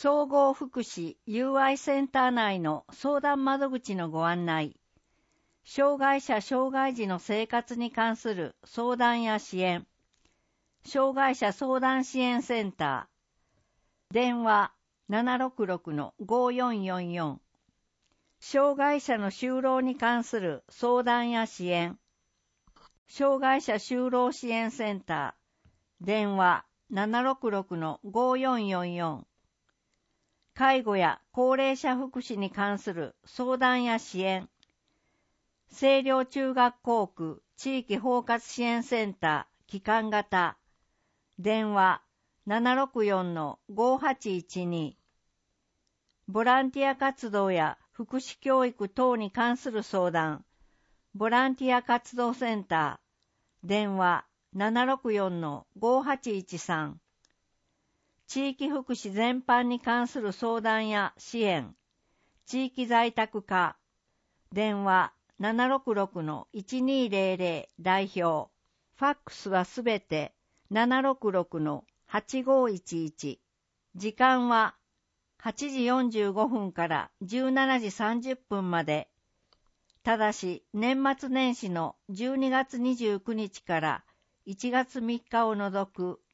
総合福祉友愛センター内の相談窓口のご案内、障害者障害児の生活に関する相談や支援、障害者相談支援センター、電話766-5444、障害者の就労に関する相談や支援、障害者就労支援センター、電話766-5444、介護や高齢者福祉に関する相談や支援、清涼中学校区地域包括支援センター期間型、電話764-5812、ボランティア活動や福祉教育等に関する相談、ボランティア活動センター、電話764-5813、地域福祉全般に関する相談や支援、地域在宅課、電話766-1200代表、ファックスはすべて766-8511、時間は8時45分から17時30分まで、ただし年末年始の12月29日から1月3日を除く